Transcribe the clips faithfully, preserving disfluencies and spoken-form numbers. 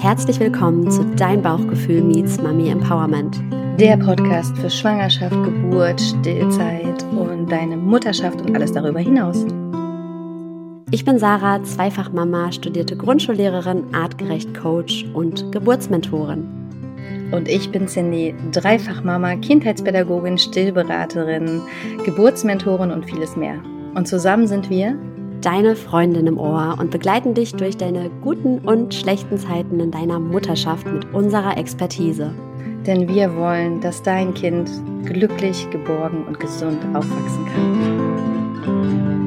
herzlich willkommen zu Dein Bauchgefühl meets Mami Empowerment. Der Podcast für Schwangerschaft, Geburt, Stillzeit und deine Mutterschaft und alles darüber hinaus. Ich bin Sarah, Zweifachmama, studierte Grundschullehrerin, artgerecht Coach und Geburtsmentorin. Und ich bin Cindy, Dreifachmama, Kindheitspädagogin, Stillberaterin, Geburtsmentorin und vieles mehr. Und zusammen sind wir deine Freundin im Ohr und begleiten dich durch deine guten und schlechten Zeiten in deiner Mutterschaft mit unserer Expertise. Denn wir wollen, dass dein Kind glücklich, geborgen und gesund aufwachsen kann.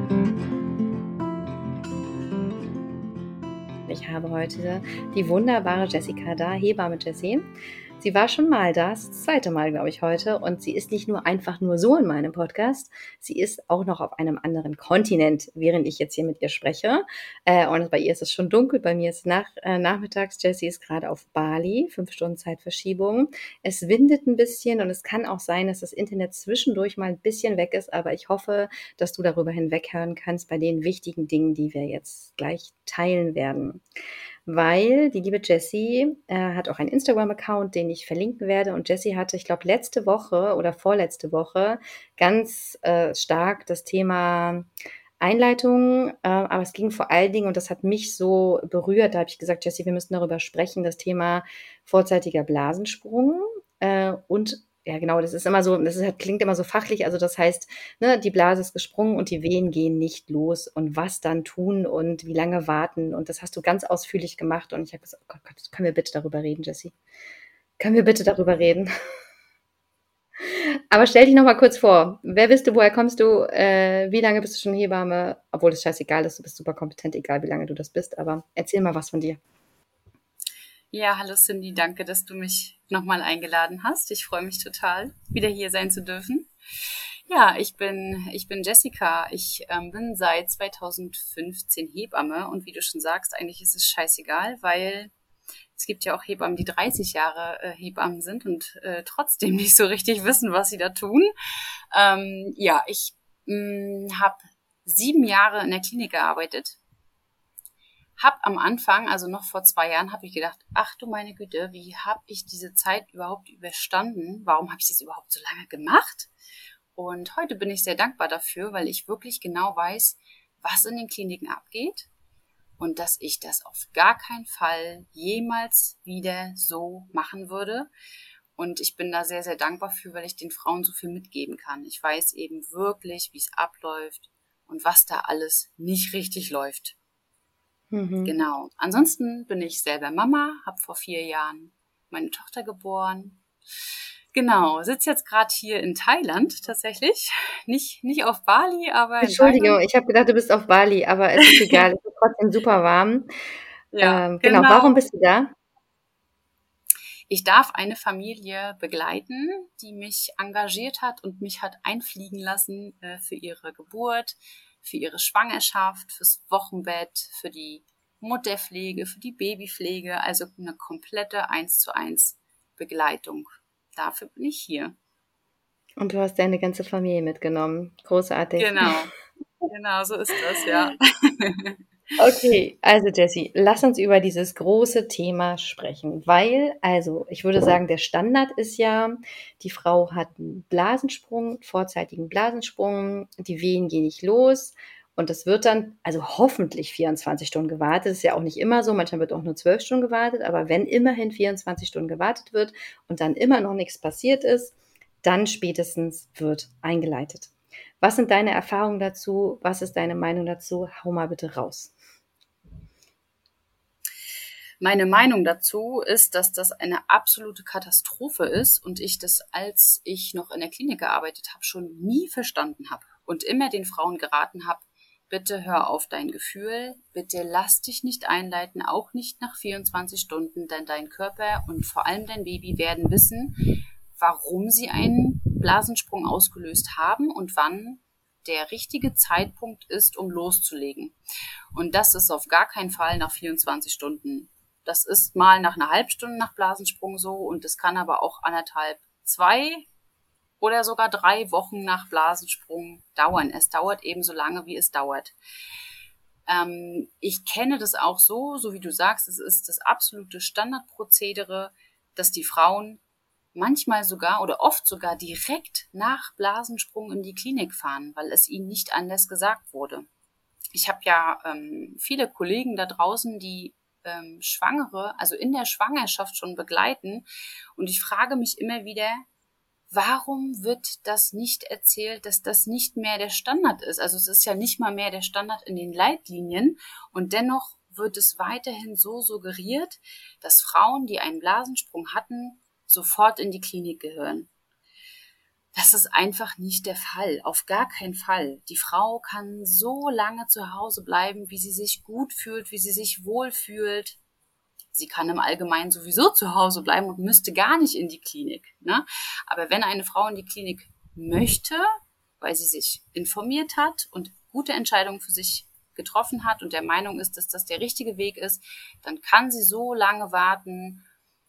Ich habe heute die wunderbare Jessica da, Hebamme Jessie. Sie war schon mal da, das zweite Mal, glaube ich, heute. Und sie ist nicht nur einfach nur so in meinem Podcast, sie ist auch noch auf einem anderen Kontinent, während ich jetzt hier mit ihr spreche. Äh, und bei ihr ist es schon dunkel, bei mir ist nach, äh, nachmittags. Jessie ist gerade auf Bali, fünf Stunden Zeitverschiebung. Es windet ein bisschen und es kann auch sein, dass das Internet zwischendurch mal ein bisschen weg ist. Aber ich hoffe, dass du darüber hinweghören kannst bei den wichtigen Dingen, die wir jetzt gleich teilen werden. Weil die liebe Jessie äh, hat auch einen Instagram-Account, den ich verlinken werde. Und Jessie hatte, ich glaube, letzte Woche oder vorletzte Woche ganz äh, stark das Thema Einleitung. Äh, aber es ging vor allen Dingen, und das hat mich so berührt, da habe ich gesagt, Jessie, wir müssen darüber sprechen, das Thema vorzeitiger Blasensprung äh, und ja, genau, das ist immer so, das ist, klingt immer so fachlich, also das heißt, ne, die Blase ist gesprungen und die Wehen gehen nicht los und was dann tun und wie lange warten und das hast du ganz ausführlich gemacht und ich habe gesagt, oh Gott, Gott, können wir bitte darüber reden, Jessie? Können wir bitte darüber reden? Aber stell dich noch mal kurz vor, wer bist du, woher kommst du, äh, wie lange bist du schon Hebamme, obwohl es scheißegal ist, du bist super kompetent, egal wie lange du das bist, aber erzähl mal was von dir. Ja, hallo Cindy, danke, dass du mich nochmal eingeladen hast. Ich freue mich total, wieder hier sein zu dürfen. Ja, ich bin ich bin Jessica. Ich ähm, bin seit zweitausendfünfzehn Hebamme und wie du schon sagst, eigentlich ist es scheißegal, weil es gibt ja auch Hebammen, die dreißig Jahre äh, Hebammen sind und äh, trotzdem nicht so richtig wissen, was sie da tun. Ähm, ja, ich habe sieben Jahre in der Klinik gearbeitet. Hab am Anfang, also noch vor zwei Jahren, habe ich gedacht, ach du meine Güte, wie habe ich diese Zeit überhaupt überstanden? Warum habe ich das überhaupt so lange gemacht? Und heute bin ich sehr dankbar dafür, weil ich wirklich genau weiß, was in den Kliniken abgeht und dass ich das auf gar keinen Fall jemals wieder so machen würde. Und ich bin da sehr, sehr dankbar für, weil ich den Frauen so viel mitgeben kann. Ich weiß eben wirklich, wie es abläuft und was da alles nicht richtig läuft. Mhm. Genau. Ansonsten bin ich selber Mama, habe vor vier Jahren meine Tochter geboren. Genau, sitze jetzt gerade hier in Thailand tatsächlich. Nicht, nicht auf Bali, aber in Entschuldigung, Thailand. Ich habe gedacht, du bist auf Bali, aber es ist egal, es ist trotzdem super warm. Ja, ähm, genau. genau, warum bist du da? Ich darf eine Familie begleiten, die mich engagiert hat und mich hat einfliegen lassen äh, für ihre Geburt, für ihre Schwangerschaft, fürs Wochenbett, für die Mutterpflege, für die Babypflege, also eine komplette eins zu eins Begleitung. Dafür bin ich hier. Und du hast deine ganze Familie mitgenommen. Großartig. Genau, genau, so ist das, ja. Okay, also Jessie, lass uns über dieses große Thema sprechen, weil, also ich würde sagen, der Standard ist ja, die Frau hat einen Blasensprung, vorzeitigen Blasensprung, die Wehen gehen nicht los und das wird dann, also hoffentlich vierundzwanzig Stunden gewartet, das ist ja auch nicht immer so, manchmal wird auch nur zwölf Stunden gewartet, aber wenn immerhin vierundzwanzig Stunden gewartet wird und dann immer noch nichts passiert ist, dann spätestens wird eingeleitet. Was sind deine Erfahrungen dazu? Was ist deine Meinung dazu? Hau mal bitte raus. Meine Meinung dazu ist, dass das eine absolute Katastrophe ist und ich das, als ich noch in der Klinik gearbeitet habe, schon nie verstanden habe und immer den Frauen geraten habe, bitte hör auf dein Gefühl, bitte lass dich nicht einleiten, auch nicht nach vierundzwanzig Stunden, denn dein Körper und vor allem dein Baby werden wissen, warum sie einen Blasensprung ausgelöst haben und wann der richtige Zeitpunkt ist, um loszulegen. Und das ist auf gar keinen Fall nach vierundzwanzig Stunden. Das ist mal nach einer halben Stunde nach Blasensprung so und es kann aber auch anderthalb, zwei oder sogar drei Wochen nach Blasensprung dauern. Es dauert eben so lange, wie es dauert. Ähm, ich kenne das auch so, so wie du sagst, es ist das absolute Standardprozedere, dass die Frauen manchmal sogar oder oft sogar direkt nach Blasensprung in die Klinik fahren, weil es ihnen nicht anders gesagt wurde. Ich habe ja ähm, viele Kollegen da draußen, die ähm, Schwangere, also in der Schwangerschaft schon begleiten. Und ich frage mich immer wieder, warum wird das nicht erzählt, dass das nicht mehr der Standard ist? Also es ist ja nicht mal mehr der Standard in den Leitlinien. Und dennoch wird es weiterhin so suggeriert, dass Frauen, die einen Blasensprung hatten, sofort in die Klinik gehören. Das ist einfach nicht der Fall, auf gar keinen Fall. Die Frau kann so lange zu Hause bleiben, wie sie sich gut fühlt, wie sie sich wohl fühlt. Sie kann im Allgemeinen sowieso zu Hause bleiben und müsste gar nicht in die Klinik, ne? Aber wenn eine Frau in die Klinik möchte, weil sie sich informiert hat und gute Entscheidungen für sich getroffen hat und der Meinung ist, dass das der richtige Weg ist, dann kann sie so lange warten,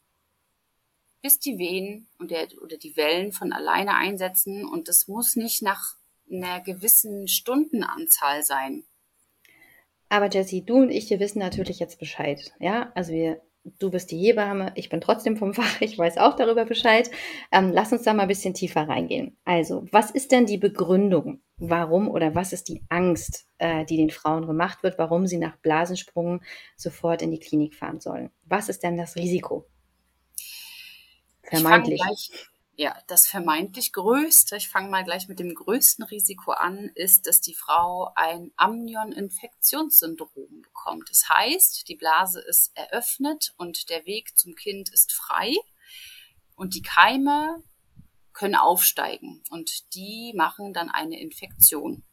bis die Wehen und der, oder die Wellen von alleine einsetzen. Und das muss nicht nach einer gewissen Stundenanzahl sein. Aber Jessie, du und ich, wir wissen natürlich jetzt Bescheid. Ja, also wir, du bist die Hebamme, ich bin trotzdem vom Fach, ich weiß auch darüber Bescheid. Ähm, lass uns da mal ein bisschen tiefer reingehen. Also, was ist denn die Begründung? Warum oder was ist die Angst, äh, die den Frauen gemacht wird, warum sie nach Blasensprung sofort in die Klinik fahren sollen? Was ist denn das Risiko? Vermeintlich. Ich fange gleich, ja, das vermeintlich größte, ich fange mal gleich mit dem größten Risiko an, ist, dass die Frau ein Amnion-Infektionssyndrom bekommt. Das heißt, die Blase ist eröffnet und der Weg zum Kind ist frei und die Keime können aufsteigen und die machen dann eine Infektion.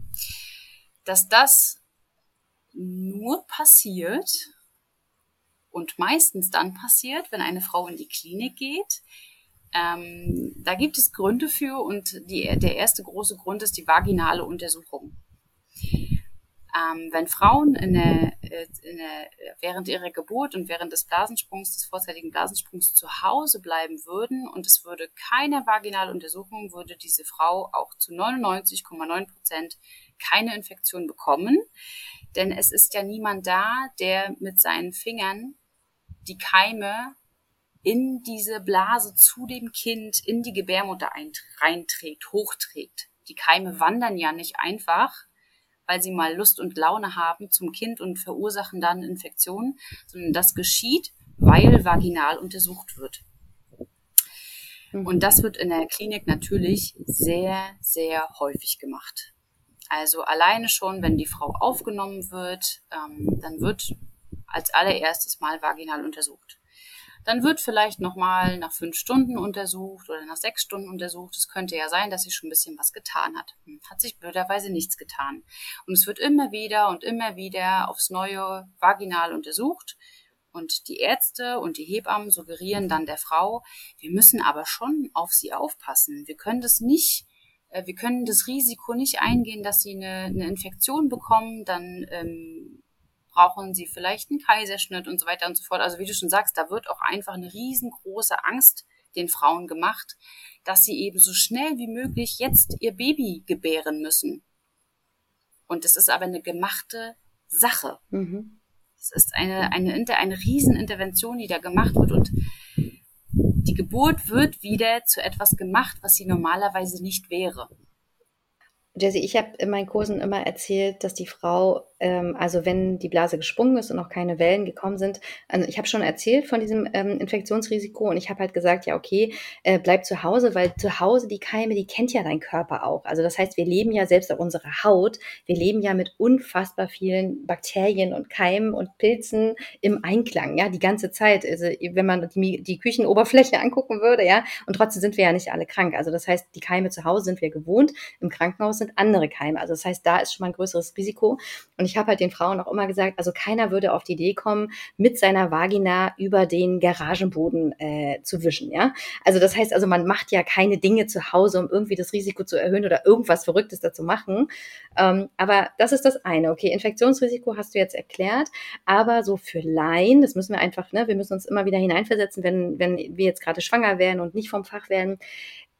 Dass das nur passiert und meistens dann passiert, wenn eine Frau in die Klinik geht. Ähm, da gibt es Gründe für und die, der erste große Grund ist die vaginale Untersuchung. Ähm, wenn Frauen in der, in der, während ihrer Geburt und während des Blasensprungs, des vorzeitigen Blasensprungs zu Hause bleiben würden und es würde keine vaginale Untersuchung, würde diese Frau auch zu neunundneunzig Komma neun Prozent keine Infektion bekommen. Denn es ist ja niemand da, der mit seinen Fingern die Keime in diese Blase zu dem Kind, in die Gebärmutter reinträgt, hochträgt. Die Keime wandern ja nicht einfach, weil sie mal Lust und Laune haben zum Kind und verursachen dann Infektionen, sondern das geschieht, weil vaginal untersucht wird. Und das wird in der Klinik natürlich sehr, sehr häufig gemacht. Also alleine schon, wenn die Frau aufgenommen wird, ähm, dann wird als allererstes mal vaginal untersucht. Dann wird vielleicht nochmal nach fünf Stunden untersucht oder nach sechs Stunden untersucht. Es könnte ja sein, dass sich schon ein bisschen was getan hat. Hat sich blöderweise nichts getan. Und es wird immer wieder und immer wieder aufs Neue vaginal untersucht. Und die Ärzte und die Hebammen suggerieren dann der Frau, wir müssen aber schon auf sie aufpassen. Wir können das nicht, äh, wir können das Risiko nicht eingehen, dass sie eine, eine Infektion bekommen, dann ähm, brauchen sie vielleicht einen Kaiserschnitt und so weiter und so fort. Also wie du schon sagst, da wird auch einfach eine riesengroße Angst den Frauen gemacht, dass sie eben so schnell wie möglich jetzt ihr Baby gebären müssen. Und es ist aber eine gemachte Sache. Mhm. Es ist eine, eine, eine Riesenintervention, die da gemacht wird und die Geburt wird wieder zu etwas gemacht, was sie normalerweise nicht wäre. Jessie, ich habe in meinen Kursen immer erzählt, dass die Frau, ähm, also wenn die Blase gesprungen ist und noch keine Wellen gekommen sind, also ich habe schon erzählt von diesem ähm, Infektionsrisiko und ich habe halt gesagt, ja okay, äh, bleib zu Hause, weil zu Hause die Keime, die kennt ja dein Körper auch. Also das heißt, wir leben ja selbst auf unserer Haut, wir leben ja mit unfassbar vielen Bakterien und Keimen und Pilzen im Einklang, ja, die ganze Zeit. Also wenn man die, die Küchenoberfläche angucken würde, ja, und trotzdem sind wir ja nicht alle krank. Also das heißt, die Keime zu Hause sind wir gewohnt, im Krankenhaus sind andere Keime. Also das heißt, da ist schon mal ein größeres Risiko. Und ich habe halt den Frauen auch immer gesagt, also keiner würde auf die Idee kommen, mit seiner Vagina über den Garagenboden äh, zu wischen. Ja, also das heißt, also man macht ja keine Dinge zu Hause, um irgendwie das Risiko zu erhöhen oder irgendwas Verrücktes dazu machen. Ähm, aber das ist das eine. Okay, Infektionsrisiko hast du jetzt erklärt, aber so für Laien, das müssen wir einfach, ne, wir müssen uns immer wieder hineinversetzen, wenn wenn wir jetzt gerade schwanger wären und nicht vom Fach wären.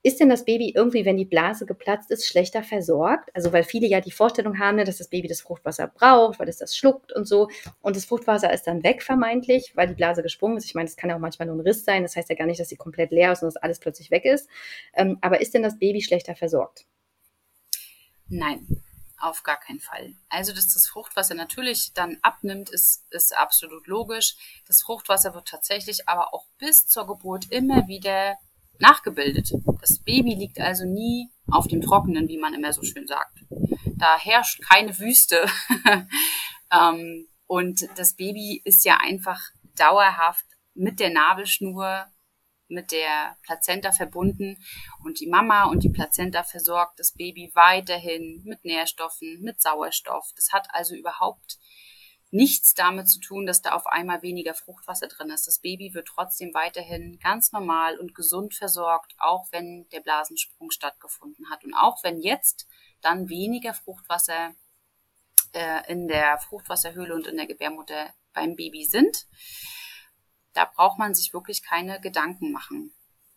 ist denn das Baby irgendwie, wenn die Blase geplatzt ist, schlechter versorgt? Also weil viele ja die Vorstellung haben, ne, dass das Baby das Fruchtwasser braucht, weil es das schluckt und so. Und das Fruchtwasser ist dann weg vermeintlich, weil die Blase gesprungen ist. Ich meine, das kann ja auch manchmal nur ein Riss sein. Das heißt ja gar nicht, dass sie komplett leer ist und dass alles plötzlich weg ist. Ähm, aber ist denn das Baby schlechter versorgt? Nein, auf gar keinen Fall. Also, dass das Fruchtwasser natürlich dann abnimmt, ist, ist absolut logisch. Das Fruchtwasser wird tatsächlich aber auch bis zur Geburt immer wieder nachgebildet. Das Baby liegt also nie auf dem Trockenen, wie man immer so schön sagt. Da herrscht keine Wüste. ähm, und das Baby ist ja einfach dauerhaft mit der Nabelschnur, mit der Plazenta verbunden und die Mama und die Plazenta versorgt das Baby weiterhin mit Nährstoffen, mit Sauerstoff. Das hat also überhaupt nichts damit zu tun, dass da auf einmal weniger Fruchtwasser drin ist. Das Baby wird trotzdem weiterhin ganz normal und gesund versorgt, auch wenn der Blasensprung stattgefunden hat. Und auch wenn jetzt dann weniger Fruchtwasser äh, in der Fruchtwasserhöhle und in der Gebärmutter beim Baby sind, da braucht man sich wirklich keine Gedanken machen.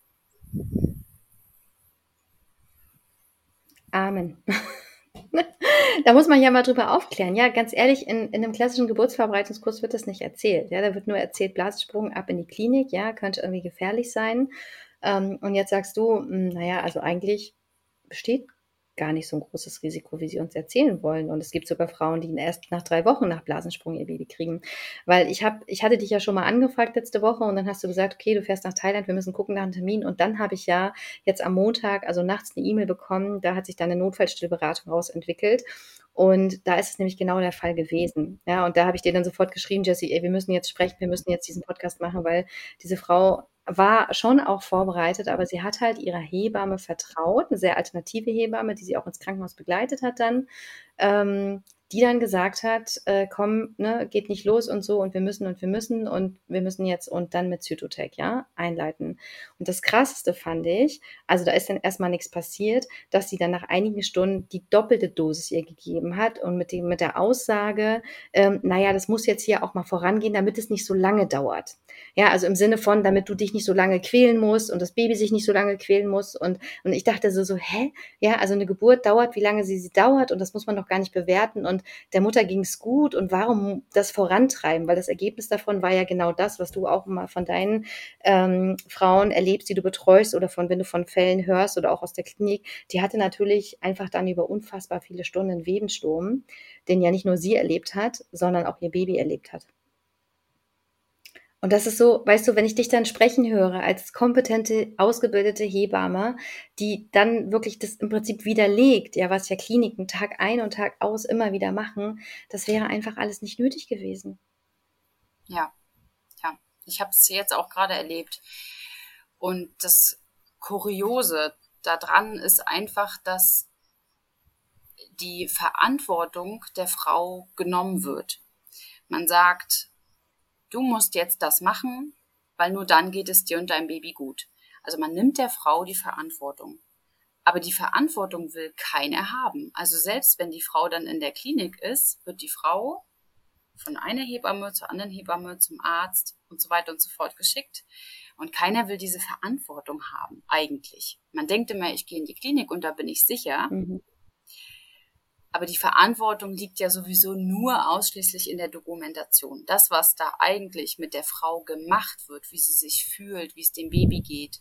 Amen. Da muss man ja mal drüber aufklären. Ja, ganz ehrlich, in, in einem klassischen Geburtsvorbereitungskurs wird das nicht erzählt. Ja, da wird nur erzählt, Blasensprung ab in die Klinik, ja, könnte irgendwie gefährlich sein. Ähm, und jetzt sagst du, mh, naja, also eigentlich besteht gar nicht so ein großes Risiko, wie sie uns erzählen wollen. Und es gibt sogar Frauen, die erst nach drei Wochen nach Blasensprung ihr Baby kriegen. Weil ich habe, ich hatte dich ja schon mal angefragt letzte Woche und dann hast du gesagt, okay, du fährst nach Thailand, wir müssen gucken nach einem Termin. Und dann habe ich ja jetzt am Montag, also nachts, eine E-Mail bekommen, da hat sich dann eine Notfallstillberatung rausentwickelt. Und da ist es nämlich genau der Fall gewesen. Ja, und da habe ich dir dann sofort geschrieben, Jessie, ey, wir müssen jetzt sprechen, wir müssen jetzt diesen Podcast machen, weil diese Frau war schon auch vorbereitet, aber sie hat halt ihrer Hebamme vertraut, eine sehr alternative Hebamme, die sie auch ins Krankenhaus begleitet hat dann, ähm, die dann gesagt hat, äh, komm, ne, geht nicht los und so und wir müssen und wir müssen und wir müssen jetzt und dann mit Zytotec, ja, einleiten. Und das Krasseste fand ich, also da ist dann erstmal nichts passiert, dass sie dann nach einigen Stunden die doppelte Dosis ihr gegeben hat und mit, dem, mit der Aussage, ähm, naja, das muss jetzt hier auch mal vorangehen, damit es nicht so lange dauert. Ja, also im Sinne von, damit du dich nicht so lange quälen musst und das Baby sich nicht so lange quälen muss. Und, und ich dachte so, so, hä? Ja, also eine Geburt dauert, wie lange sie, sie dauert und das muss man doch gar nicht bewerten. Und der Mutter ging es gut und warum das vorantreiben? Weil das Ergebnis davon war ja genau das, was du auch mal von deinen ähm, Frauen erlebst, die du betreust oder von, wenn du von Fällen hörst oder auch aus der Klinik. Die hatte natürlich einfach dann über unfassbar viele Stunden einen Webensturm, den ja nicht nur sie erlebt hat, sondern auch ihr Baby erlebt hat. Und das ist so, weißt du, wenn ich dich dann sprechen höre als kompetente, ausgebildete Hebamme, die dann wirklich das im Prinzip widerlegt, ja, was ja Kliniken Tag ein und Tag aus immer wieder machen, das wäre einfach alles nicht nötig gewesen. Ja, ja. Ich habe es jetzt auch gerade erlebt. Und das Kuriose daran ist einfach, dass die Verantwortung der Frau genommen wird. Man sagt, du musst jetzt das machen, weil nur dann geht es dir und deinem Baby gut. Also man nimmt der Frau die Verantwortung. Aber die Verantwortung will keiner haben. Also selbst wenn die Frau dann in der Klinik ist, wird die Frau von einer Hebamme zur anderen Hebamme, zum Arzt und so weiter und so fort geschickt. Und keiner will diese Verantwortung haben, eigentlich. Man denkt immer, ich gehe in die Klinik und da bin ich sicher. Mhm. Aber die Verantwortung liegt ja sowieso nur ausschließlich in der Dokumentation. Das, was da eigentlich mit der Frau gemacht wird, wie sie sich fühlt, wie es dem Baby geht.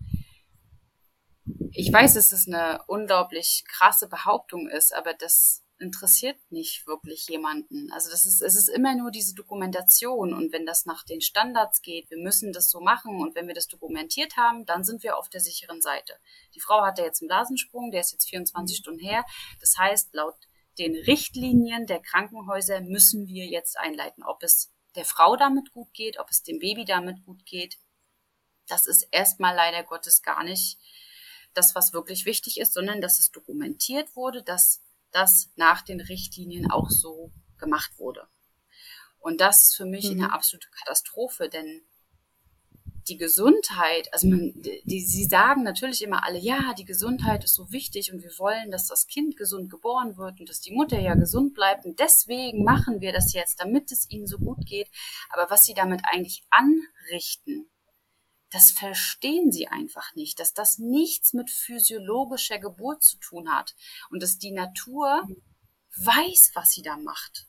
Ich weiß, dass es eine unglaublich krasse Behauptung ist, aber das interessiert nicht wirklich jemanden. Also das ist, es ist immer nur diese Dokumentation. Und wenn das nach den Standards geht, wir müssen das so machen und wenn wir das dokumentiert haben, dann sind wir auf der sicheren Seite. Die Frau hatte jetzt einen Blasensprung, der ist jetzt vierundzwanzig Stunden her. Das heißt, laut den Richtlinien der Krankenhäuser müssen wir jetzt einleiten. Ob es der Frau damit gut geht, ob es dem Baby damit gut geht, das ist erstmal leider Gottes gar nicht das, was wirklich wichtig ist, sondern dass es dokumentiert wurde, dass das nach den Richtlinien auch so gemacht wurde. Und das ist für mich mhm. eine absolute Katastrophe, denn die Gesundheit, also man, die, sie sagen natürlich immer alle, ja, die Gesundheit ist so wichtig und wir wollen, dass das Kind gesund geboren wird und dass die Mutter ja gesund bleibt und deswegen machen wir das jetzt, damit es ihnen so gut geht. Aber was sie damit eigentlich anrichten, das verstehen sie einfach nicht, dass das nichts mit physiologischer Geburt zu tun hat und dass die Natur weiß, was sie da macht.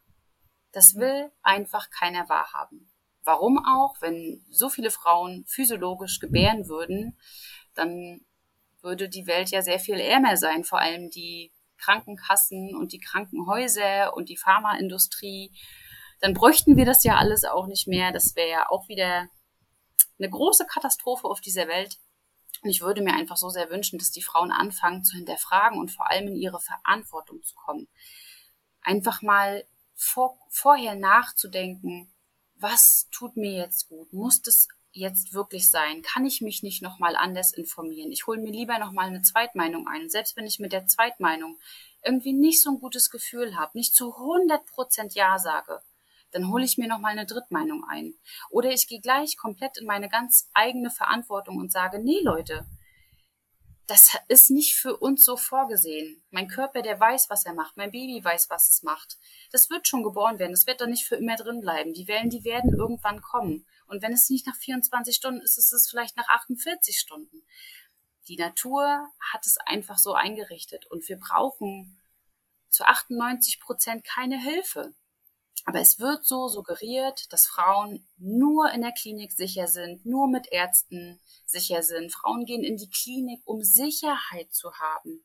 Das will einfach keiner wahrhaben. Warum auch? Wenn so viele Frauen physiologisch gebären würden, dann würde die Welt ja sehr viel ärmer sein, vor allem die Krankenkassen und die Krankenhäuser und die Pharmaindustrie. Dann bräuchten wir das ja alles auch nicht mehr. Das wäre ja auch wieder eine große Katastrophe auf dieser Welt. Und ich würde mir einfach so sehr wünschen, dass die Frauen anfangen zu hinterfragen und vor allem in ihre Verantwortung zu kommen. Einfach mal vor, vorher nachzudenken, was tut mir jetzt gut? Muss das jetzt wirklich sein? Kann ich mich nicht nochmal anders informieren? Ich hole mir lieber nochmal eine Zweitmeinung ein. Und selbst wenn ich mit der Zweitmeinung irgendwie nicht so ein gutes Gefühl habe, nicht zu hundert Prozent Ja sage, dann hole ich mir nochmal eine Drittmeinung ein. Oder ich gehe gleich komplett in meine ganz eigene Verantwortung und sage, nee Leute, das ist nicht für uns so vorgesehen. Mein Körper, der weiß, was er macht. Mein Baby weiß, was es macht. Das wird schon geboren werden. Das wird da nicht für immer drin bleiben. Die Wellen, die werden irgendwann kommen. Und wenn es nicht nach vierundzwanzig Stunden ist, ist es vielleicht nach achtundvierzig Stunden. Die Natur hat es einfach so eingerichtet. Und wir brauchen zu achtundneunzig Prozent keine Hilfe. Aber es wird so suggeriert, dass Frauen nur in der Klinik sicher sind, nur mit Ärzten sicher sind. Frauen gehen in die Klinik, um Sicherheit zu haben.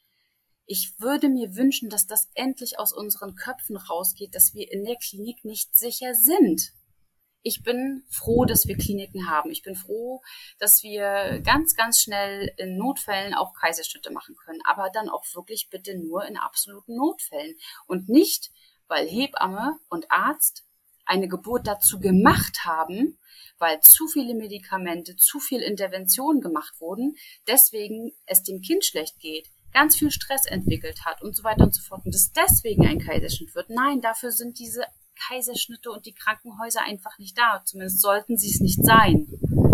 Ich würde mir wünschen, dass das endlich aus unseren Köpfen rausgeht, dass wir in der Klinik nicht sicher sind. Ich bin froh, dass wir Kliniken haben. Ich bin froh, dass wir ganz, ganz schnell in Notfällen auch Kaiserschnitte machen können. Aber dann auch wirklich bitte nur in absoluten Notfällen und nicht, weil Hebamme und Arzt eine Geburt dazu gemacht haben, weil zu viele Medikamente, zu viel Intervention gemacht wurden, deswegen es dem Kind schlecht geht, ganz viel Stress entwickelt hat und so weiter und so fort und dass deswegen ein Kaiserschnitt wird. Nein, dafür sind diese Kaiserschnitte und die Krankenhäuser einfach nicht da. Zumindest sollten sie es nicht sein.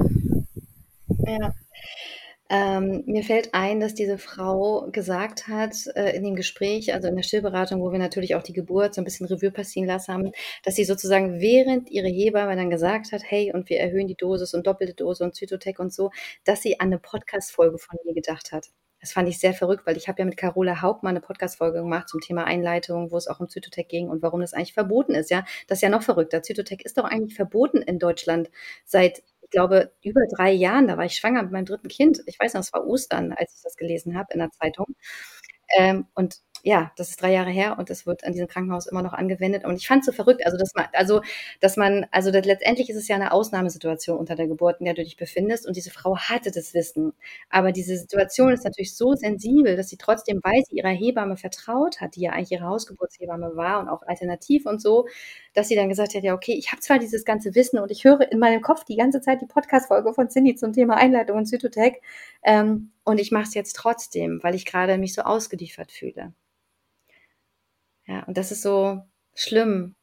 Ja. Ähm, mir fällt ein, dass diese Frau gesagt hat äh, in dem Gespräch, also in der Stillberatung, wo wir natürlich auch die Geburt so ein bisschen Revue passieren lassen haben, dass sie sozusagen während ihre Hebamme dann gesagt hat, hey, und wir erhöhen die Dosis und doppelte Dosis und Zytotec und so, dass sie an eine Podcast-Folge von mir gedacht hat. Das fand ich sehr verrückt, weil ich habe ja mit Carola Hauptmann eine Podcast-Folge gemacht zum Thema Einleitung, wo es auch um Zytotec ging und warum das eigentlich verboten ist. Ja, das ist ja noch verrückter. Zytotec ist doch eigentlich verboten in Deutschland seit, ich glaube, über drei Jahren. Da war ich schwanger mit meinem dritten Kind. Ich weiß noch, es war Ostern, als ich das gelesen habe in der Zeitung. Ähm, und ja, das ist drei Jahre her und das wird an diesem Krankenhaus immer noch angewendet. Und ich fand es so verrückt, also dass man, also dass man, also das, letztendlich ist es ja eine Ausnahmesituation unter der Geburt, in der du dich befindest. Und diese Frau hatte das Wissen. Aber diese Situation ist natürlich so sensibel, dass sie trotzdem, weil sie ihrer Hebamme vertraut hat, die ja eigentlich ihre Hausgeburtshebamme war und auch alternativ und so, dass sie dann gesagt hat, ja, okay, ich habe zwar dieses ganze Wissen und ich höre in meinem Kopf die ganze Zeit die Podcast-Folge von Cindy zum Thema Einleitung und Zytotec, ähm, und ich mache es jetzt trotzdem, weil ich gerade mich so ausgeliefert fühle. Ja, und das ist so schlimm,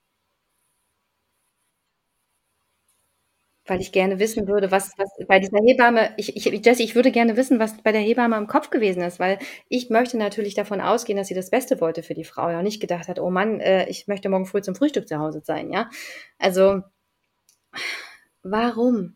weil ich gerne wissen würde, was, was bei dieser Hebamme, ich, ich, Jessie, ich würde gerne wissen, was bei der Hebamme im Kopf gewesen ist, weil ich möchte natürlich davon ausgehen, dass sie das Beste wollte für die Frau, ja, und nicht gedacht hat, oh Mann, äh, ich möchte morgen früh zum Frühstück zu Hause sein, ja. Also, warum?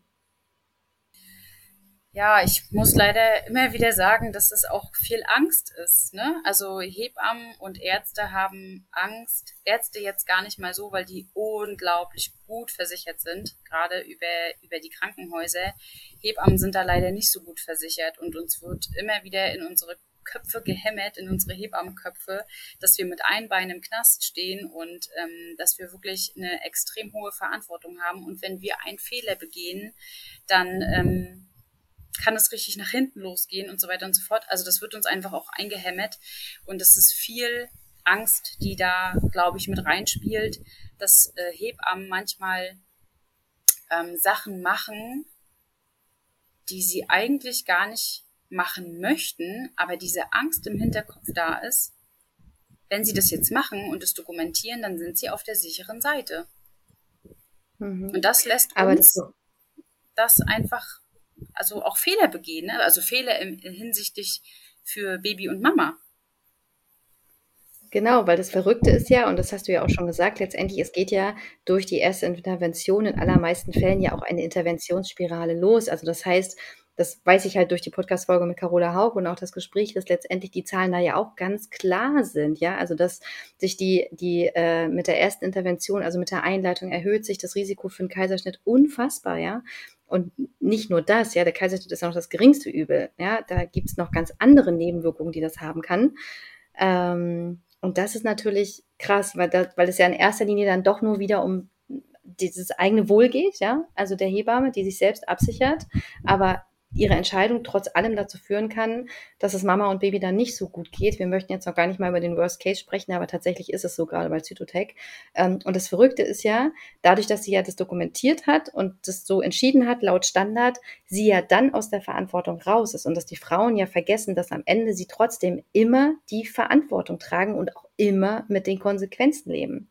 Ja, ich muss leider immer wieder sagen, dass es auch viel Angst ist, ne? Also Hebammen und Ärzte haben Angst. Ärzte jetzt gar nicht mal so, weil die unglaublich gut versichert sind, gerade über, über die Krankenhäuser. Hebammen sind da leider nicht so gut versichert und uns wird immer wieder in unsere Köpfe gehämmert, in unsere Hebammenköpfe, dass wir mit einem Bein im Knast stehen und ähm, dass wir wirklich eine extrem hohe Verantwortung haben. Und wenn wir einen Fehler begehen, dann ähm, kann es richtig nach hinten losgehen und so weiter und so fort. Also das wird uns einfach auch eingehämmert und es ist viel Angst, die da, glaube ich, mit reinspielt, dass äh, Hebammen manchmal ähm, Sachen machen, die sie eigentlich gar nicht machen möchten, aber diese Angst im Hinterkopf da ist. Wenn sie das jetzt machen und es dokumentieren, dann sind sie auf der sicheren Seite. Mhm. Und das lässt aber uns das, das einfach also auch Fehler begehen, ne? Also Fehler im, hinsichtlich für Baby und Mama. Genau, weil das Verrückte ist ja, und das hast du ja auch schon gesagt, letztendlich, es geht ja durch die erste Intervention in allermeisten Fällen ja auch eine Interventionsspirale los. Also das heißt, das weiß ich halt durch die Podcast-Folge mit Carola Haug und auch das Gespräch, dass letztendlich die Zahlen da ja auch ganz klar sind, ja. Also dass sich die, die äh, mit der ersten Intervention, also mit der Einleitung, erhöht sich das Risiko für einen Kaiserschnitt unfassbar, ja. Und nicht nur das, ja, der Kaiserschnitt ist auch noch das geringste Übel, ja. Da gibt's noch ganz andere Nebenwirkungen, die das haben kann. Ähm, und das ist natürlich krass, weil, das, weil es ja in erster Linie dann doch nur wieder um dieses eigene Wohl geht, ja, also der Hebamme, die sich selbst absichert, aber ihre Entscheidung trotz allem dazu führen kann, dass es Mama und Baby dann nicht so gut geht. Wir möchten jetzt noch gar nicht mal über den Worst Case sprechen, aber tatsächlich ist es so, gerade bei Zytotec. Ähm, und das Verrückte ist ja, dadurch, dass sie ja das dokumentiert hat und das so entschieden hat, laut Standard, sie ja dann aus der Verantwortung raus ist und dass die Frauen ja vergessen, dass am Ende sie trotzdem immer die Verantwortung tragen und auch immer mit den Konsequenzen leben.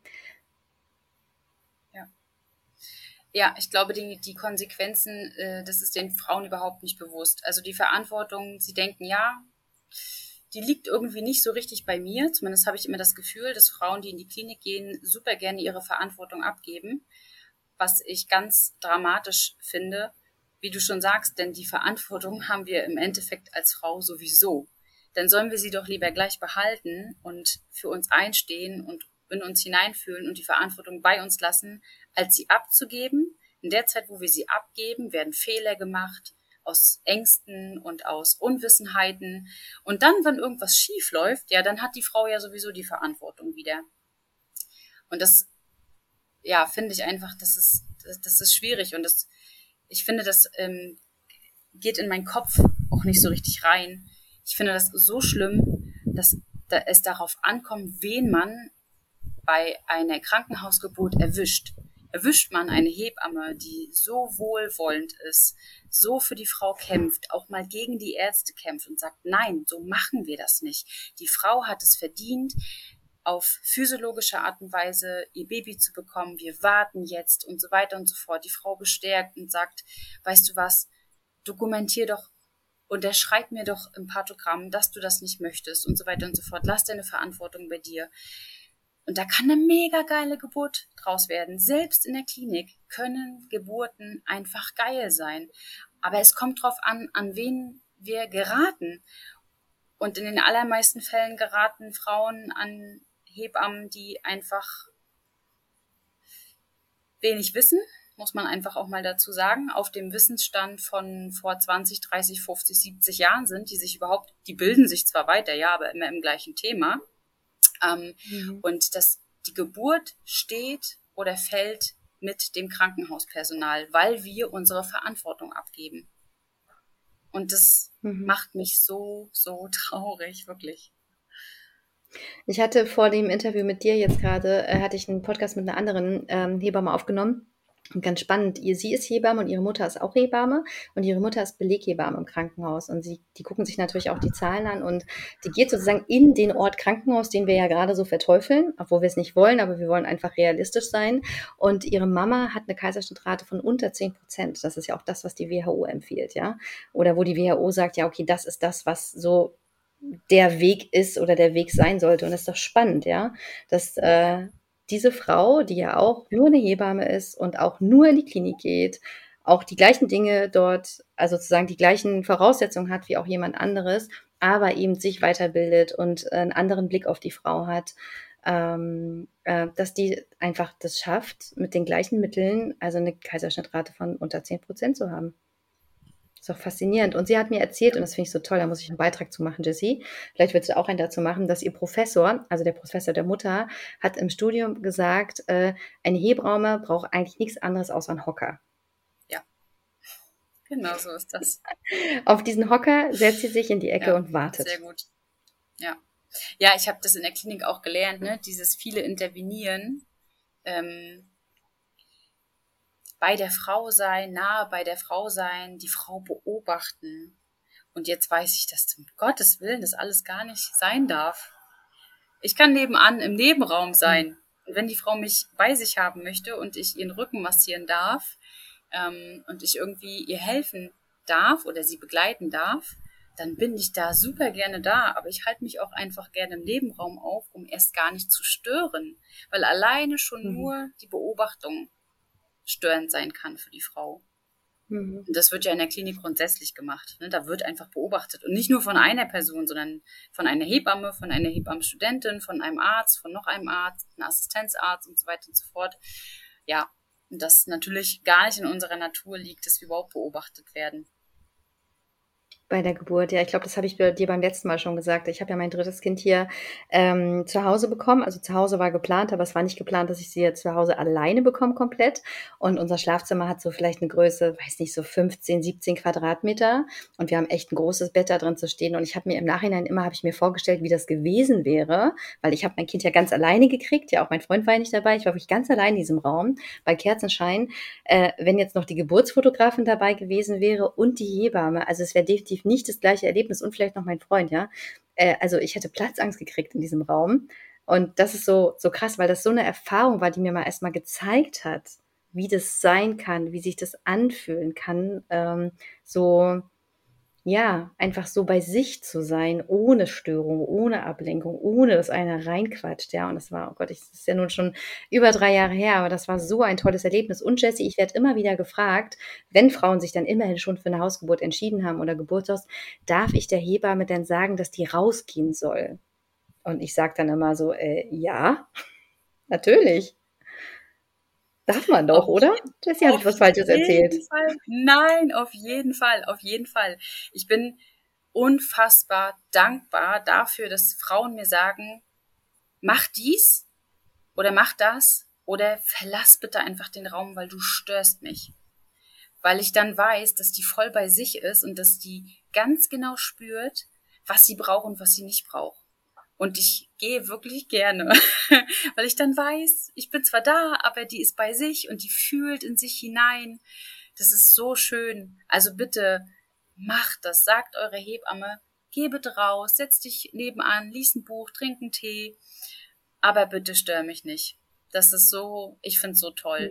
Ja, ich glaube, die, die Konsequenzen, äh, das ist den Frauen überhaupt nicht bewusst. Also die Verantwortung, sie denken, ja, die liegt irgendwie nicht so richtig bei mir. Zumindest habe ich immer das Gefühl, dass Frauen, die in die Klinik gehen, super gerne ihre Verantwortung abgeben. Was ich ganz dramatisch finde, wie du schon sagst, denn die Verantwortung haben wir im Endeffekt als Frau sowieso. Dann sollen wir sie doch lieber gleich behalten und für uns einstehen und in uns hineinfühlen und die Verantwortung bei uns lassen, als sie abzugeben. In der Zeit, wo wir sie abgeben, werden Fehler gemacht aus Ängsten und aus Unwissenheiten. Und dann, wenn irgendwas schief läuft, ja, dann hat die Frau ja sowieso die Verantwortung wieder. Und das, ja, finde ich einfach, das ist, das, das ist schwierig. Und das, ich finde, das ähm, geht in meinen Kopf auch nicht so richtig rein. Ich finde das so schlimm, dass da es darauf ankommt, wen man bei einer Krankenhausgeburt erwischt. Erwischt man eine Hebamme, die so wohlwollend ist, so für die Frau kämpft, auch mal gegen die Ärzte kämpft und sagt, nein, so machen wir das nicht. Die Frau hat es verdient, auf physiologische Art und Weise ihr Baby zu bekommen. Wir warten jetzt und so weiter und so fort. Die Frau bestärkt und sagt, weißt du was, dokumentier doch, unterschreib mir doch im Pathogramm, dass du das nicht möchtest und so weiter und so fort. Lass deine Verantwortung bei dir. Und da kann eine mega geile Geburt draus werden. Selbst in der Klinik können Geburten einfach geil sein. Aber es kommt drauf an, an wen wir geraten. Und in den allermeisten Fällen geraten Frauen an Hebammen, die einfach wenig wissen, muss man einfach auch mal dazu sagen, auf dem Wissensstand von vor zwanzig, dreißig, fünfzig, siebzig Jahren sind, die sich überhaupt, die bilden sich zwar weiter, ja, aber immer im gleichen Thema. Ähm, mhm. Und dass die Geburt steht oder fällt mit dem Krankenhauspersonal, weil wir unsere Verantwortung abgeben. Und das mhm. macht mich so, so traurig, wirklich. Ich hatte vor dem Interview mit dir jetzt gerade, äh, hatte ich einen Podcast mit einer anderen ähm, Hebamme aufgenommen. Und ganz spannend, ihr, sie ist Hebamme und ihre Mutter ist auch Hebamme und ihre Mutter ist Beleghebamme im Krankenhaus und sie, die gucken sich natürlich auch die Zahlen an und die geht sozusagen in den Ort Krankenhaus, den wir ja gerade so verteufeln, obwohl wir es nicht wollen, aber wir wollen einfach realistisch sein und ihre Mama hat eine Kaiserschnittrate von unter zehn Prozent, das ist ja auch das, was die W H O empfiehlt, ja, oder wo die W H O sagt, ja okay, das ist das, was so der Weg ist oder der Weg sein sollte und das ist doch spannend, ja, dass äh, diese Frau, die ja auch nur eine Hebamme ist und auch nur in die Klinik geht, auch die gleichen Dinge dort, also sozusagen die gleichen Voraussetzungen hat wie auch jemand anderes, aber eben sich weiterbildet und einen anderen Blick auf die Frau hat, ähm, äh, dass die einfach das schafft, mit den gleichen Mitteln, also eine Kaiserschnittrate von unter zehn Prozent zu haben. Das ist doch faszinierend. Und sie hat mir erzählt, und das finde ich so toll, da muss ich einen Beitrag zu machen, Jessie, vielleicht willst du auch einen dazu machen, dass ihr Professor, also der Professor der Mutter, hat im Studium gesagt, äh, eine Hebamme braucht eigentlich nichts anderes außer einen Hocker. Ja, genau so ist das. Auf diesen Hocker setzt sie sich in die Ecke ja, und wartet. Sehr gut. Ja, ja, ich habe das in der Klinik auch gelernt, ne? Dieses viele Intervenieren, ähm, bei der Frau sein, nahe bei der Frau sein, die Frau beobachten. Und jetzt weiß ich, dass um Gottes Willen das alles gar nicht sein darf. Ich kann nebenan im Nebenraum sein. Und wenn die Frau mich bei sich haben möchte und ich ihren Rücken massieren darf ähm, und ich irgendwie ihr helfen darf oder sie begleiten darf, dann bin ich da super gerne da, aber ich halte mich auch einfach gerne im Nebenraum auf, um erst gar nicht zu stören, weil alleine schon Mhm. nur die Beobachtung störend sein kann für die Frau. Mhm. Und das wird ja in der Klinik grundsätzlich gemacht. Ne? Da wird einfach beobachtet. Und nicht nur von einer Person, sondern von einer Hebamme, von einer Hebammenstudentin, von einem Arzt, von noch einem Arzt, einem Assistenzarzt und so weiter und so fort. Ja, und das natürlich gar nicht in unserer Natur liegt, dass wir überhaupt beobachtet werden. Bei der Geburt, ja, ich glaube, das habe ich dir beim letzten Mal schon gesagt. Ich habe ja mein drittes Kind hier ähm, zu Hause bekommen. Also zu Hause war geplant, aber es war nicht geplant, dass ich sie jetzt zu Hause alleine bekomme komplett. Und unser Schlafzimmer hat so vielleicht eine Größe, weiß nicht, so fünfzehn, siebzehn Quadratmeter. Und wir haben echt ein großes Bett da drin zu stehen. Und ich habe mir im Nachhinein immer, habe ich mir vorgestellt, wie das gewesen wäre, weil ich habe mein Kind ja ganz alleine gekriegt. Ja, auch mein Freund war ja nicht dabei. Ich war wirklich ganz allein in diesem Raum bei Kerzenschein. Äh, wenn jetzt noch die Geburtsfotografin dabei gewesen wäre und die Hebamme, also es wäre definitiv nicht das gleiche Erlebnis und vielleicht noch mein Freund, ja. Äh, also ich hätte Platzangst gekriegt in diesem Raum und das ist so, so krass, weil das so eine Erfahrung war, die mir mal erstmal gezeigt hat, wie das sein kann, wie sich das anfühlen kann, ähm, so, ja, einfach so bei sich zu sein, ohne Störung, ohne Ablenkung, ohne dass einer reinquatscht, ja. Und das war, oh Gott, ich, das ist ja nun schon über drei Jahre her, aber das war so ein tolles Erlebnis. Und Jessie, ich werde immer wieder gefragt, wenn Frauen sich dann immerhin schon für eine Hausgeburt entschieden haben oder Geburtshaus, darf ich der Hebamme denn sagen, dass die rausgehen soll? Und ich sage dann immer so, äh, ja, natürlich. Darf man doch, Auf oder? Jessie, habe ich was Falsches erzählt? jeden Fall. Nein, auf jeden Fall, auf jeden Fall. Ich bin unfassbar dankbar dafür, dass Frauen mir sagen, mach dies oder mach das oder verlass bitte einfach den Raum, weil du störst mich. Weil ich dann weiß, dass die voll bei sich ist und dass die ganz genau spürt, was sie braucht und was sie nicht braucht. Und ich gehe wirklich gerne, weil ich dann weiß, ich bin zwar da, aber die ist bei sich und die fühlt in sich hinein. Das ist so schön. Also bitte macht das, sagt eure Hebamme, geh bitte raus, setz dich nebenan, lies ein Buch, trink einen Tee, aber bitte stör mich nicht. Das ist so, ich find's so toll.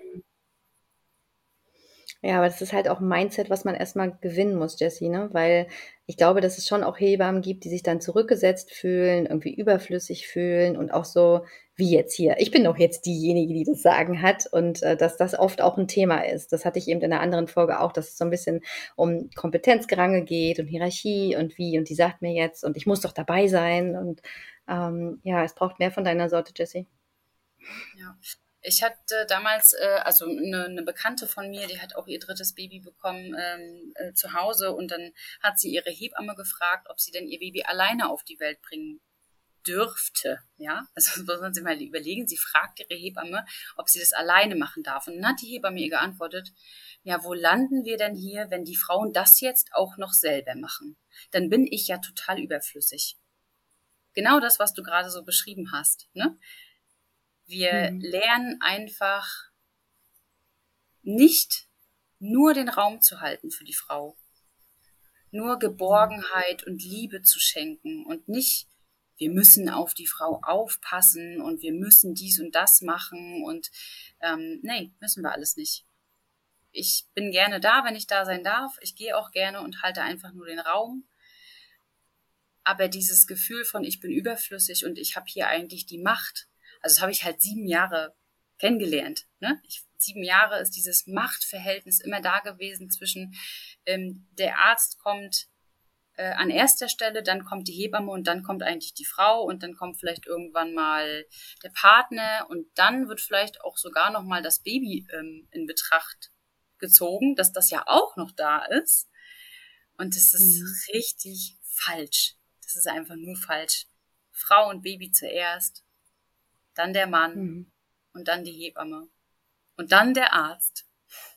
Ja, aber das ist halt auch ein Mindset, was man erstmal gewinnen muss, Jessie, ne? Weil ich glaube, dass es schon auch Hebammen gibt, die sich dann zurückgesetzt fühlen, irgendwie überflüssig fühlen und auch so wie jetzt hier. Ich bin doch jetzt diejenige, die das Sagen hat und äh, dass das oft auch ein Thema ist. Das hatte ich eben in einer anderen Folge auch, dass es so ein bisschen um Kompetenzgerange geht und Hierarchie und wie und die sagt mir jetzt und ich muss doch dabei sein und ähm, ja, es braucht mehr von deiner Sorte, Jessie. Ja. Ich hatte damals, äh, also eine, eine Bekannte von mir, die hat auch ihr drittes Baby bekommen ähm, äh, zu Hause und dann hat sie ihre Hebamme gefragt, ob sie denn ihr Baby alleine auf die Welt bringen dürfte, ja, also muss man sich mal überlegen, sie fragt ihre Hebamme, ob sie das alleine machen darf und dann hat die Hebamme ihr geantwortet, ja, wo landen wir denn hier, wenn die Frauen das jetzt auch noch selber machen? Dann bin ich ja total überflüssig. Genau das, was du gerade so beschrieben hast, ne? Wir mhm. lernen einfach nicht nur den Raum zu halten für die Frau, nur Geborgenheit und Liebe zu schenken und nicht, wir müssen auf die Frau aufpassen und wir müssen dies und das machen und ähm, nee, müssen wir alles nicht. Ich bin gerne da, wenn ich da sein darf. Ich gehe auch gerne und halte einfach nur den Raum. Aber dieses Gefühl von, ich bin überflüssig und ich habe hier eigentlich die Macht, also das habe ich halt sieben Jahre kennengelernt. Ne? Ich, sieben Jahre ist dieses Machtverhältnis immer da gewesen zwischen ähm, der Arzt kommt äh, an erster Stelle, dann kommt die Hebamme und dann kommt eigentlich die Frau und dann kommt vielleicht irgendwann mal der Partner und dann wird vielleicht auch sogar noch mal das Baby ähm, in Betracht gezogen, dass das ja auch noch da ist. Und das ist mhm. richtig falsch. Das ist einfach nur falsch. Frau und Baby zuerst. Dann der Mann mhm. und dann die Hebamme und dann der Arzt.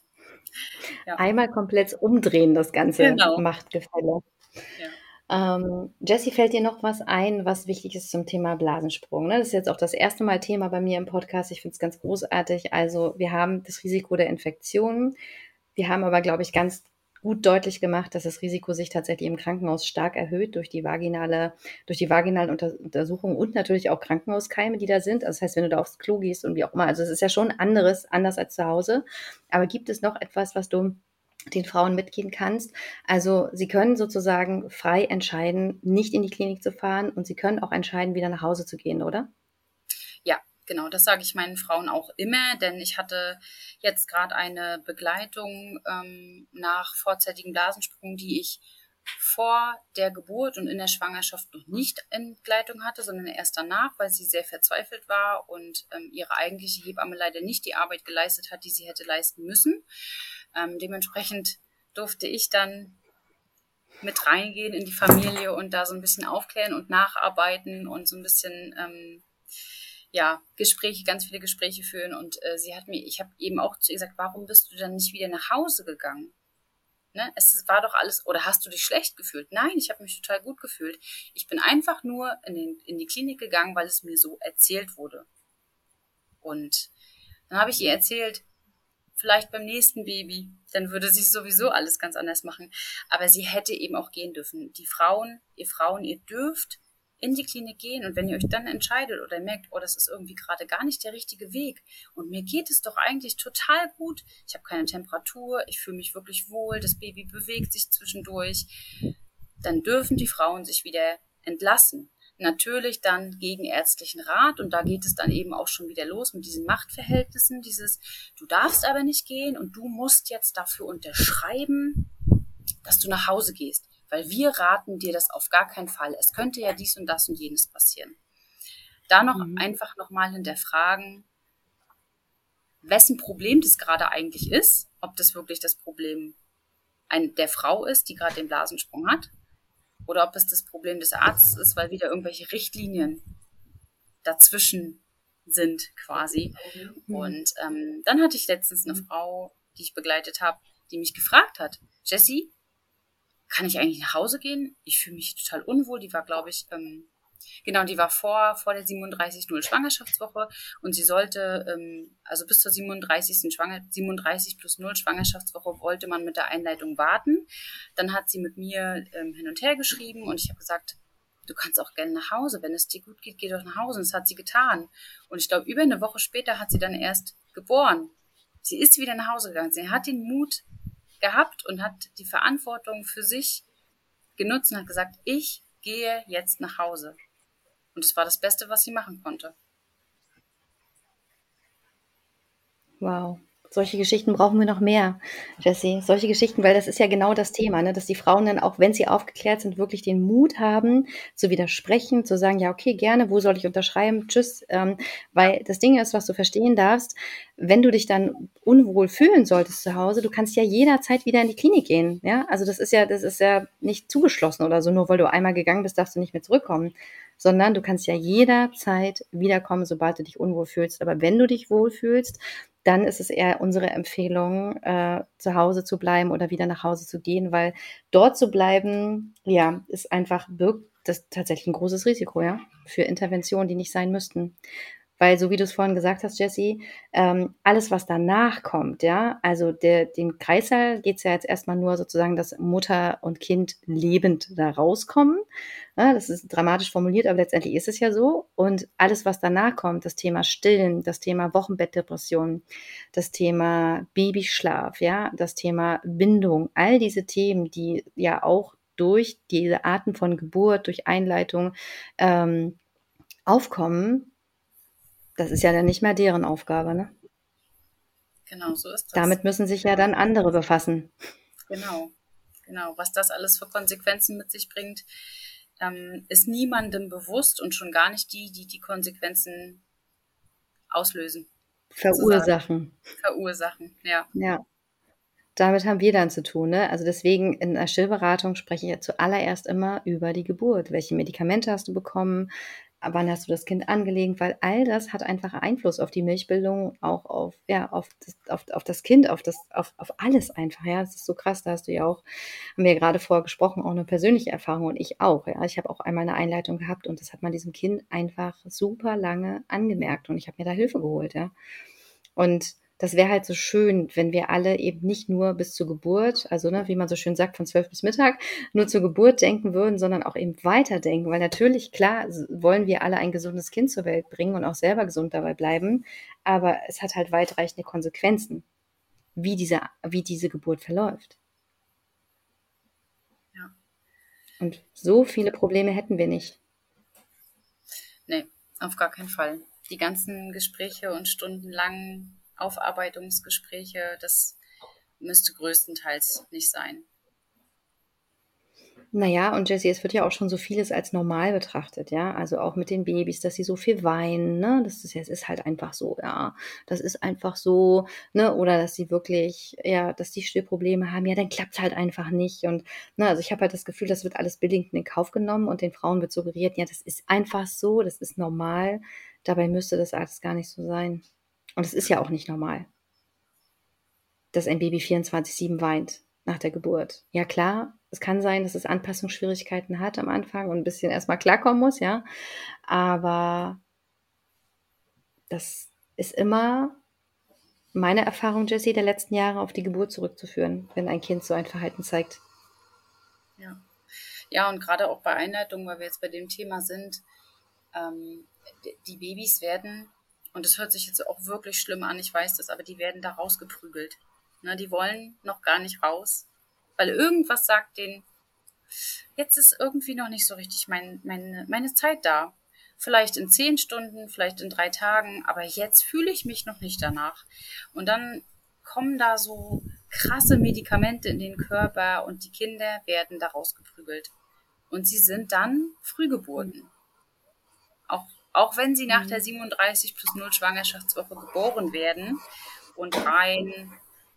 Ja. Einmal komplett umdrehen, das ganze genau. Machtgefälle. Ja. Ähm, Jessie, fällt dir noch was ein, was wichtig ist zum Thema Blasensprung? Ne? Das ist jetzt auch das erste Mal Thema bei mir im Podcast. Ich finde es ganz großartig. Also wir haben das Risiko der Infektionen. Wir haben aber, glaube ich, ganz gut deutlich gemacht, dass das Risiko sich tatsächlich im Krankenhaus stark erhöht durch die vaginale, durch die vaginalen Unter- Untersuchungen und natürlich auch Krankenhauskeime, die da sind. Also das heißt, wenn du da aufs Klo gehst und wie auch immer, also es ist ja schon anderes, anders als zu Hause. Aber gibt es noch etwas, was du den Frauen mitgeben kannst. Also sie können sozusagen frei entscheiden, nicht in die Klinik zu fahren und sie können auch entscheiden, wieder nach Hause zu gehen, oder? Ja, genau, das sage ich meinen Frauen auch immer, denn ich hatte jetzt gerade eine Begleitung ähm, nach vorzeitigem Blasensprung, die ich vor der Geburt und in der Schwangerschaft noch nicht in Begleitung hatte, sondern erst danach, weil sie sehr verzweifelt war und ähm, ihre eigentliche Hebamme leider nicht die Arbeit geleistet hat, die sie hätte leisten müssen. Ähm, dementsprechend durfte ich dann mit reingehen in die Familie und da so ein bisschen aufklären und nacharbeiten und so ein bisschen ähm, ja, Gespräche, ganz viele Gespräche führen. Und äh, sie hat mir, ich habe eben auch zu ihr gesagt, warum bist du dann nicht wieder nach Hause gegangen? Ne? Es war doch alles, oder hast du dich schlecht gefühlt? Nein, ich habe mich total gut gefühlt. Ich bin einfach nur in, den, in die Klinik gegangen, weil es mir so erzählt wurde. Und dann habe ich ihr erzählt, vielleicht beim nächsten Baby, dann würde sie sowieso alles ganz anders machen. Aber sie hätte eben auch gehen dürfen. Die Frauen, ihr Frauen, ihr dürft in die Klinik gehen und wenn ihr euch dann entscheidet oder merkt, oh, das ist irgendwie gerade gar nicht der richtige Weg und mir geht es doch eigentlich total gut, ich habe keine Temperatur, ich fühle mich wirklich wohl, das Baby bewegt sich zwischendurch, dann dürfen die Frauen sich wieder entlassen. Natürlich dann gegen ärztlichen Rat und da geht es dann eben auch schon wieder los mit diesen Machtverhältnissen, dieses, du darfst aber nicht gehen und du musst jetzt dafür unterschreiben, dass du nach Hause gehst, weil wir raten dir das auf gar keinen Fall. Es könnte ja dies und das und jenes passieren. Da noch mhm. einfach nochmal hinterfragen, wessen Problem das gerade eigentlich ist, ob das wirklich das Problem ein, der Frau ist, die gerade den Blasensprung hat, oder ob es das Problem des Arztes ist, weil wieder irgendwelche Richtlinien dazwischen sind quasi. Mhm. Und ähm, dann hatte ich letztens eine Frau, die ich begleitet habe, die mich gefragt hat, Jessie, kann ich eigentlich nach Hause gehen? Ich fühle mich total unwohl. Die war, glaube ich, ähm, genau, die war vor, vor der siebenunddreißig null Schwangerschaftswoche und sie sollte, ähm, also bis zur siebenunddreißigsten Schwanger, siebenunddreißig plus null Schwangerschaftswoche wollte man mit der Einleitung warten. Dann hat sie mit mir ähm, hin und her geschrieben und ich habe gesagt, du kannst auch gerne nach Hause. Wenn es dir gut geht, geh doch nach Hause. Und das hat sie getan. Und ich glaube, über eine Woche später hat sie dann erst geboren. Sie ist wieder nach Hause gegangen. Sie hat den Mut gehabt und hat die Verantwortung für sich genutzt und hat gesagt, ich gehe jetzt nach Hause. Und es war das Beste, was sie machen konnte. Wow. Solche Geschichten brauchen wir noch mehr, Jessie. Solche Geschichten, weil das ist ja genau das Thema, ne? Dass die Frauen dann auch, wenn sie aufgeklärt sind, wirklich den Mut haben, zu widersprechen, zu sagen, ja, okay, gerne, wo soll ich unterschreiben? Tschüss. Ähm, weil das Ding ist, was du verstehen darfst, wenn du dich dann unwohl fühlen solltest zu Hause, du kannst ja jederzeit wieder in die Klinik gehen. Ja, also das ist ja, das ist ja nicht zugeschlossen oder so, nur weil du einmal gegangen bist, darfst du nicht mehr zurückkommen. Sondern du kannst ja jederzeit wiederkommen, sobald du dich unwohl fühlst. Aber wenn du dich wohlfühlst, dann ist es eher unsere Empfehlung, äh, zu Hause zu bleiben oder wieder nach Hause zu gehen, weil dort zu bleiben, ja, ist einfach, birgt das tatsächlich ein großes Risiko, ja, für Interventionen, die nicht sein müssten. Weil, so wie du es vorhin gesagt hast, Jessie, ähm, alles, was danach kommt, ja, also der, dem Kreißsaal geht es ja jetzt erstmal nur sozusagen, dass Mutter und Kind lebend da rauskommen. Ja, das ist dramatisch formuliert, aber letztendlich ist es ja so. Und alles, was danach kommt, das Thema Stillen, das Thema Wochenbettdepression, das Thema Babyschlaf, ja, das Thema Bindung, all diese Themen, die ja auch durch diese Arten von Geburt, durch Einleitung ähm, aufkommen, das ist ja dann nicht mehr deren Aufgabe, ne? Genau, so ist das. Damit müssen sich ja dann andere befassen. Genau, genau. Was das alles für Konsequenzen mit sich bringt, ähm, ist niemandem bewusst und schon gar nicht die, die die Konsequenzen auslösen. Verursachen. Sozusagen. Verursachen, ja. Ja. Damit haben wir dann zu tun, ne? Also deswegen in der Stillberatung spreche ich ja zuallererst immer über die Geburt. Welche Medikamente hast du bekommen? Wann hast du das Kind angelegt? Weil all das hat einfach Einfluss auf die Milchbildung, auch auf, ja, auf das, auf, auf das Kind, auf das, auf, auf alles einfach, ja. Das ist so krass, da hast du ja auch, haben wir ja gerade vorher gesprochen, auch eine persönliche Erfahrung und ich auch, ja. Ich habe auch einmal eine Einleitung gehabt und das hat man diesem Kind einfach super lange angemerkt und ich habe mir da Hilfe geholt, ja. Und das wäre halt so schön, wenn wir alle eben nicht nur bis zur Geburt, also ne, wie man so schön sagt, von zwölf bis Mittag, nur zur Geburt denken würden, sondern auch eben weiterdenken. Weil natürlich, klar, wollen wir alle ein gesundes Kind zur Welt bringen und auch selber gesund dabei bleiben, aber es hat halt weitreichende Konsequenzen. wie diese, wie diese Geburt verläuft. Ja. Und so viele Probleme hätten wir nicht. Nee, auf gar keinen Fall. Die ganzen Gespräche und stundenlangen Aufarbeitungsgespräche, das müsste größtenteils nicht sein. Naja, und Jessie, es wird ja auch schon so vieles als normal betrachtet, ja. Also auch mit den Babys, dass sie so viel weinen, ne? Das ist ja, es ist halt einfach so, ja. Das ist einfach so, ne? Oder dass sie wirklich, ja, dass die Stillprobleme haben, ja, dann klappt's halt einfach nicht. Und, ne, also ich habe halt das Gefühl, das wird alles billigend in Kauf genommen und den Frauen wird suggeriert, ja, das ist einfach so, das ist normal. Dabei müsste das alles gar nicht so sein. Und es ist ja auch nicht normal, dass ein Baby vierundzwanzig sieben weint nach der Geburt. Ja klar, es kann sein, dass es Anpassungsschwierigkeiten hat am Anfang und ein bisschen erstmal klarkommen muss, ja. Aber das ist immer meine Erfahrung, Jessie, der letzten Jahre auf die Geburt zurückzuführen, wenn ein Kind so ein Verhalten zeigt. Ja, ja, und gerade auch bei Einleitung, weil wir jetzt bei dem Thema sind, ähm, die, die Babys werden, und das hört sich jetzt auch wirklich schlimm an, ich weiß das, aber die werden da rausgeprügelt. Ne, die wollen noch gar nicht raus, weil irgendwas sagt denen, jetzt ist irgendwie noch nicht so richtig mein, meine, meine Zeit da. Vielleicht in zehn Stunden, vielleicht in drei Tagen, aber jetzt fühle ich mich noch nicht danach. Und dann kommen da so krasse Medikamente in den Körper und die Kinder werden da rausgeprügelt. Und sie sind dann Frühgeburten. Auch, auch wenn sie nach der siebenunddreißig plus null Schwangerschaftswoche geboren werden und rein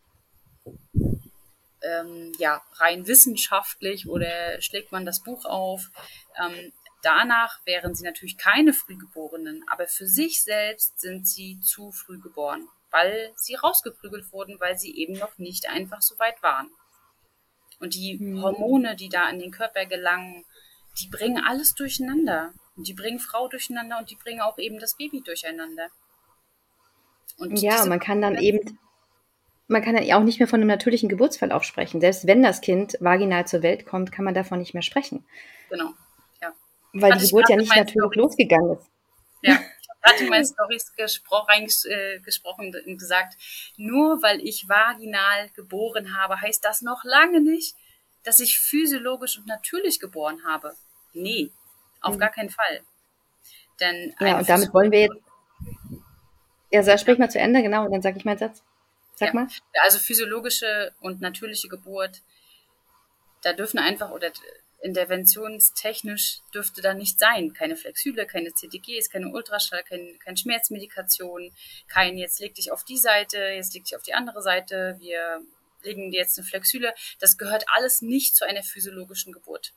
Ähm, ja, rein wissenschaftlich oder schlägt man das Buch auf. Ähm, danach wären sie natürlich keine Frühgeborenen, aber für sich selbst sind sie zu früh geboren, weil sie rausgeprügelt wurden, weil sie eben noch nicht einfach so weit waren. Und die Hm. Hormone, die da in den Körper gelangen, die bringen alles durcheinander. Und die bringen Frau durcheinander und die bringen auch eben das Baby durcheinander. Und Ja, diese und man kann dann eben, man kann ja auch nicht mehr von einem natürlichen Geburtsverlauf sprechen. Selbst wenn das Kind vaginal zur Welt kommt, kann man davon nicht mehr sprechen. Genau, ja. Weil Hatte die ich Geburt gerade ja in nicht meinen natürlich Storys. losgegangen ist. Ja, ich habe gerade in meinen Storys gespro reinges äh, gesprochen und gesagt, nur weil ich vaginal geboren habe, heißt das noch lange nicht, dass ich physiologisch und natürlich geboren habe. Nee, auf Mhm. gar keinen Fall. Denn Ja, eine und damit Physio- wollen wir jetzt, ja, sag, sprich mal zu Ende, genau, und dann sage ich meinen Satz. Sag ja, mal. also physiologische und natürliche Geburt, da dürfen einfach, oder interventionstechnisch dürfte da nicht sein. Keine Flexüle, keine C T Gs, keine Ultraschall, kein, keine Schmerzmedikation, kein jetzt leg dich auf die Seite, jetzt leg dich auf die andere Seite, wir legen dir jetzt eine Flexüle. Das gehört alles nicht zu einer physiologischen Geburt.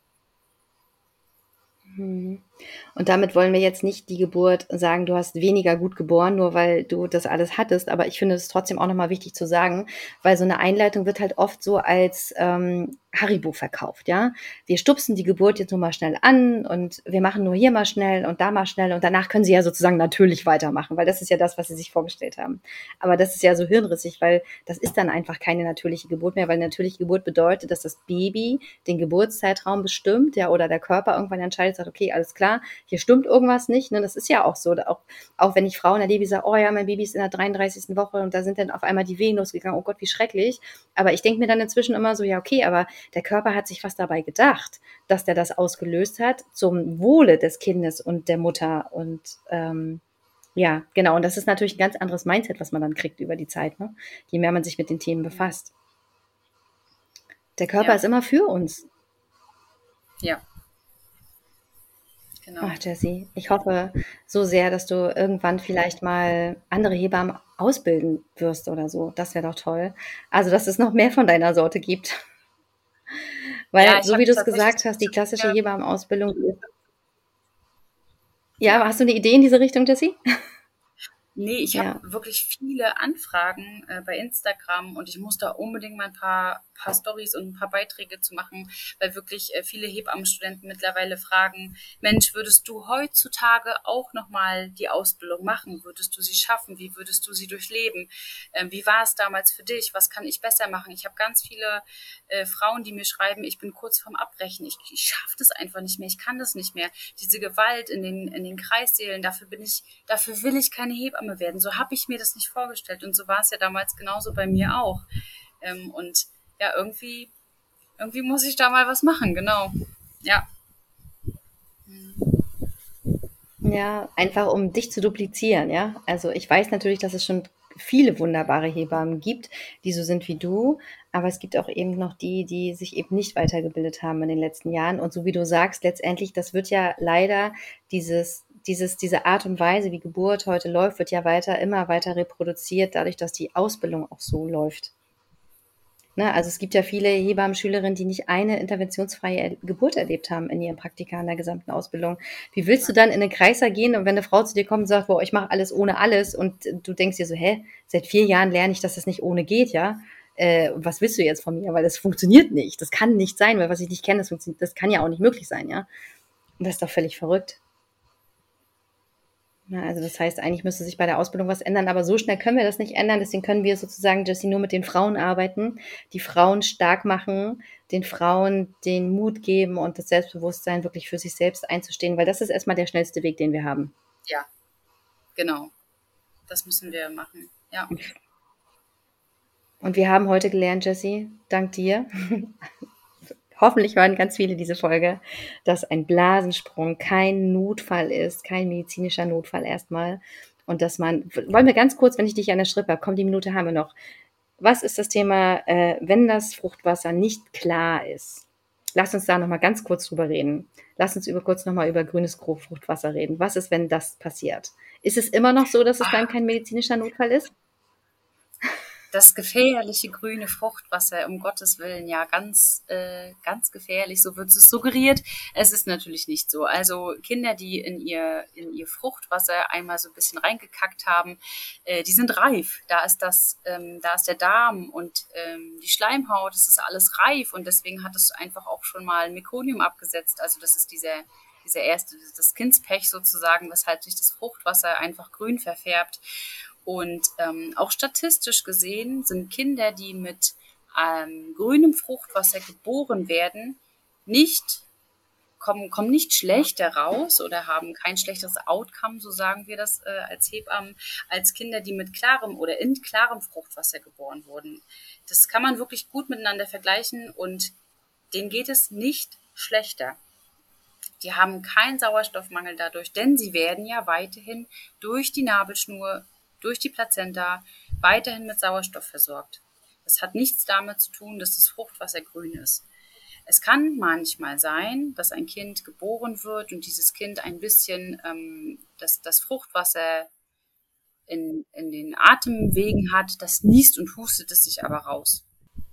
Mhm. Und damit wollen wir jetzt nicht die Geburt sagen, du hast weniger gut geboren, nur weil du das alles hattest. Aber ich finde es trotzdem auch nochmal wichtig zu sagen, weil so eine Einleitung wird halt oft so als ähm, Haribo verkauft, ja. Wir stupsen die Geburt jetzt nur mal schnell an und wir machen nur hier mal schnell und da mal schnell und danach können sie ja sozusagen natürlich weitermachen, weil das ist ja das, was sie sich vorgestellt haben. Aber das ist ja so hirnrissig, weil das ist dann einfach keine natürliche Geburt mehr, weil natürliche Geburt bedeutet, dass das Baby den Geburtszeitraum bestimmt, ja, oder der Körper irgendwann entscheidet, sagt, okay, alles klar, hier stimmt irgendwas nicht, ne, das ist ja auch so, auch, auch wenn ich Frauen erlebe, die sagen, oh ja, mein Baby ist in der dreiunddreißigsten Woche und da sind dann auf einmal die Wehen losgegangen, oh Gott, wie schrecklich, aber ich denke mir dann inzwischen immer so, ja, okay, aber der Körper hat sich was dabei gedacht, dass der das ausgelöst hat zum Wohle des Kindes und der Mutter und ähm, ja, genau, und das ist natürlich ein ganz anderes Mindset, was man dann kriegt über die Zeit, ne? Je mehr man sich mit den Themen befasst. Der Körper Ja. ist immer für uns. Ja. Genau. Ach, Jessie, ich hoffe so sehr, dass du irgendwann vielleicht mal andere Hebammen ausbilden wirst oder so. Das wäre doch toll. Also, dass es noch mehr von deiner Sorte gibt. Weil, Ja, ich so habe wie du es tatsächlich gesagt hast, die klassische ja, Hebammenausbildung die ist. Ja, Ja. hast du eine Idee in diese Richtung, Jessie? Nee, ich Ja. habe wirklich viele Anfragen äh, bei Instagram und ich muss da unbedingt mal ein paar, paar Stories und ein paar Beiträge zu machen, weil wirklich äh, viele Hebammenstudenten mittlerweile fragen, Mensch, würdest du heutzutage auch nochmal die Ausbildung machen? Würdest du sie schaffen? Wie würdest du sie durchleben? Ähm, wie war es damals für dich? Was kann ich besser machen? Ich habe ganz viele äh, Frauen, die mir schreiben, ich bin kurz vorm Abbrechen, ich, ich schaffe das einfach nicht mehr, ich kann das nicht mehr. Diese Gewalt in den, in den Kreissälen, dafür bin ich, dafür will ich keine Hebamme Hebamme werden. So habe ich mir das nicht vorgestellt. Und so war es ja damals genauso bei mir auch. Ähm, und ja, irgendwie, irgendwie muss ich da mal was machen, genau. Ja. Ja, einfach um dich zu duplizieren, ja. Also ich weiß natürlich, dass es schon viele wunderbare Hebammen gibt, die so sind wie du, aber es gibt auch eben noch die, die sich eben nicht weitergebildet haben in den letzten Jahren. Und so wie du sagst, letztendlich, das wird ja leider dieses, dieses, diese Art und Weise, wie Geburt heute läuft, wird ja weiter, immer weiter reproduziert, dadurch, dass die Ausbildung auch so läuft. Ne, also es gibt ja viele Hebammenschülerinnen, die nicht eine interventionsfreie Er- Geburt erlebt haben in ihrem Praktika in der gesamten Ausbildung. Wie willst du dann in eine Kreiser gehen und wenn eine Frau zu dir kommt und sagt, boah, ich mache alles ohne alles und du denkst dir so, hä, seit vier Jahren lerne ich, dass das nicht ohne geht, ja? Äh, was willst du jetzt von mir? Weil das funktioniert nicht. Das kann nicht sein, weil was ich nicht kenne, das funktioniert, das kann ja auch nicht möglich sein, ja? Und das ist doch völlig verrückt. Ja, also das heißt, eigentlich müsste sich bei der Ausbildung was ändern, aber so schnell können wir das nicht ändern. Deswegen können wir sozusagen, Jessie, nur mit den Frauen arbeiten, die Frauen stark machen, den Frauen den Mut geben und das Selbstbewusstsein, wirklich für sich selbst einzustehen, weil das ist erstmal der schnellste Weg, den wir haben. Ja, genau. Das müssen wir machen. Ja. Und wir haben heute gelernt, Jessie, dank dir, hoffentlich hören ganz viele diese Folge, dass ein Blasensprung kein Notfall ist, kein medizinischer Notfall erstmal. Und dass man, wollen wir ganz kurz, wenn ich dich an der Strippe habe, komm, die Minute haben wir noch. Was ist das Thema, äh, wenn das Fruchtwasser nicht klar ist? Lass uns da nochmal ganz kurz drüber reden. Lass uns über, kurz nochmal über grünes Fruchtwasser reden. Was ist, wenn das passiert? Ist es immer noch so, dass es dann kein medizinischer Notfall ist? Das gefährliche grüne Fruchtwasser, um Gottes Willen, ja, ganz, äh, ganz gefährlich, so wird es suggeriert. Es ist natürlich nicht so. Also Kinder, die in ihr, in ihr Fruchtwasser einmal so ein bisschen reingekackt haben, äh, die sind reif. Da ist das, ähm, da ist der Darm und ähm, die Schleimhaut, das ist alles reif und deswegen hat es einfach auch schon mal Mekonium abgesetzt. Also das ist dieser, dieser erste, das Kindspech sozusagen, weshalb sich das Fruchtwasser einfach grün verfärbt. Und ähm, auch statistisch gesehen sind Kinder, die mit ähm, grünem Fruchtwasser geboren werden, nicht kommen, kommen nicht schlechter raus oder haben kein schlechteres Outcome, so sagen wir das äh, als Hebammen, als Kinder, die mit klarem oder in klarem Fruchtwasser geboren wurden. Das kann man wirklich gut miteinander vergleichen und denen geht es nicht schlechter. Die haben keinen Sauerstoffmangel dadurch, denn sie werden ja weiterhin durch die Nabelschnur, durch die Plazenta weiterhin mit Sauerstoff versorgt. Das hat nichts damit zu tun, dass das Fruchtwasser grün ist. Es kann manchmal sein, dass ein Kind geboren wird und dieses Kind ein bisschen ähm, das, das Fruchtwasser in, in den Atemwegen hat, das niest und hustet es sich aber raus.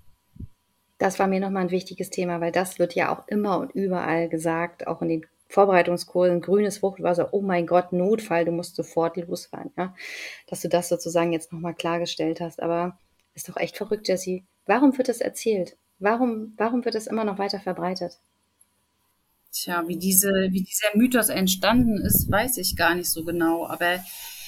Das war mir nochmal ein wichtiges Thema, weil das wird ja auch immer und überall gesagt, auch in den Vorbereitungskursen, grünes Fruchtwasser, oh mein Gott, Notfall, du musst sofort losfahren, ja, dass du das sozusagen jetzt nochmal klargestellt hast, aber ist doch echt verrückt, Jessie. Warum wird das erzählt? Warum, warum wird das immer noch weiter verbreitet? Tja, wie diese, wie dieser Mythos entstanden ist, weiß ich gar nicht so genau, aber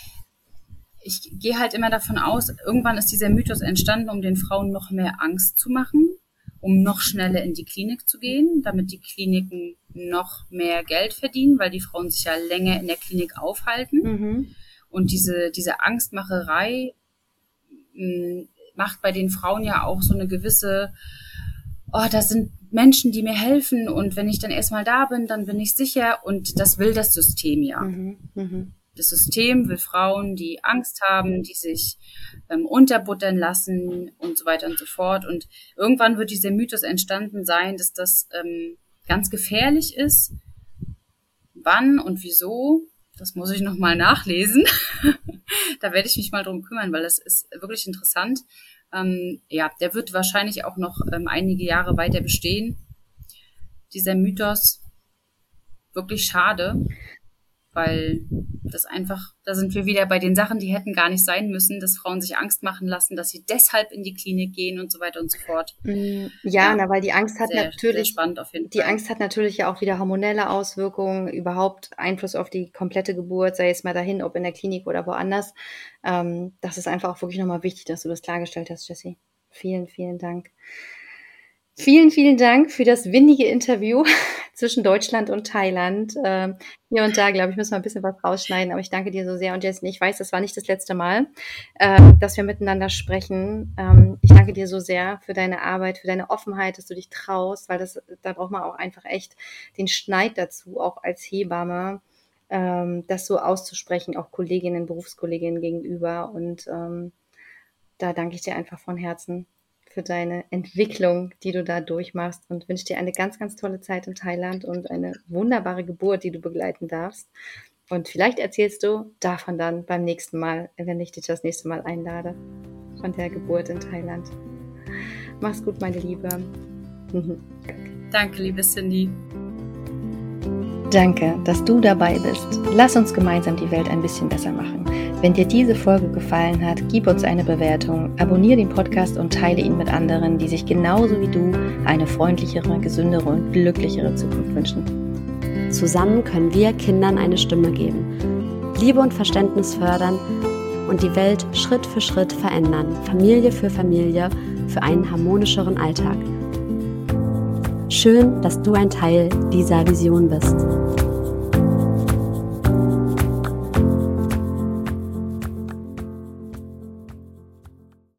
ich gehe halt immer davon aus, irgendwann ist dieser Mythos entstanden, um den Frauen noch mehr Angst zu machen, um noch schneller in die Klinik zu gehen, damit die Kliniken noch mehr Geld verdienen, weil die Frauen sich ja länger in der Klinik aufhalten. Mhm. Und diese, diese Angstmacherei mh, macht bei den Frauen ja auch so eine gewisse, oh, das sind Menschen, die mir helfen und wenn ich dann erstmal da bin, dann bin ich sicher und das will das System ja. Mhm. Mhm. Das System will Frauen, die Angst haben, die sich ähm, unterbuttern lassen und so weiter und so fort. Und irgendwann wird dieser Mythos entstanden sein, dass das ähm, ganz gefährlich ist. Wann und wieso, das muss ich nochmal nachlesen. Da werde ich mich mal drum kümmern, weil das ist wirklich interessant. Ähm, ja, der wird wahrscheinlich auch noch ähm, einige Jahre weiter bestehen. Dieser Mythos, wirklich schade. Weil das einfach, da sind wir wieder bei den Sachen, die hätten gar nicht sein müssen, dass Frauen sich Angst machen lassen, dass sie deshalb in die Klinik gehen und so weiter und so fort. Ja, Ja, na, weil die Angst hat sehr, sehr natürlich, spannend auf jeden die Fall. Angst hat natürlich ja auch wieder hormonelle Auswirkungen, überhaupt Einfluss auf die komplette Geburt, sei es mal dahin, ob in der Klinik oder woanders. Ähm, das ist einfach auch wirklich nochmal wichtig, dass du das klargestellt hast, Jessie. Vielen, vielen Dank. Vielen, vielen Dank für das windige Interview. zwischen Deutschland und Thailand. Ähm, hier und da, glaube ich, müssen wir ein bisschen was rausschneiden, aber ich danke dir so sehr. Und Jessie, ich weiß, das war nicht das letzte Mal, ähm, dass wir miteinander sprechen. Ähm, ich danke dir so sehr für deine Arbeit, für deine Offenheit, dass du dich traust, weil das, da braucht man auch einfach echt den Schneid dazu, auch als Hebamme, ähm, das so auszusprechen, auch Kolleginnen, Berufskolleginnen gegenüber. Und ähm, da danke ich dir einfach von Herzen für deine Entwicklung, die du da durchmachst, und wünsche dir eine ganz, ganz tolle Zeit in Thailand und eine wunderbare Geburt, die du begleiten darfst. Und vielleicht erzählst du davon dann beim nächsten Mal, wenn ich dich das nächste Mal einlade, von der Geburt in Thailand. Mach's gut, meine Liebe. Danke, liebe Cindy. Danke, dass du dabei bist. Lass uns gemeinsam die Welt ein bisschen besser machen. Wenn dir diese Folge gefallen hat, gib uns eine Bewertung, abonniere den Podcast und teile ihn mit anderen, die sich genauso wie du eine freundlichere, gesündere und glücklichere Zukunft wünschen. Zusammen können wir Kindern eine Stimme geben, Liebe und Verständnis fördern und die Welt Schritt für Schritt verändern, Familie für Familie, für einen harmonischeren Alltag. Schön, dass du ein Teil dieser Vision bist.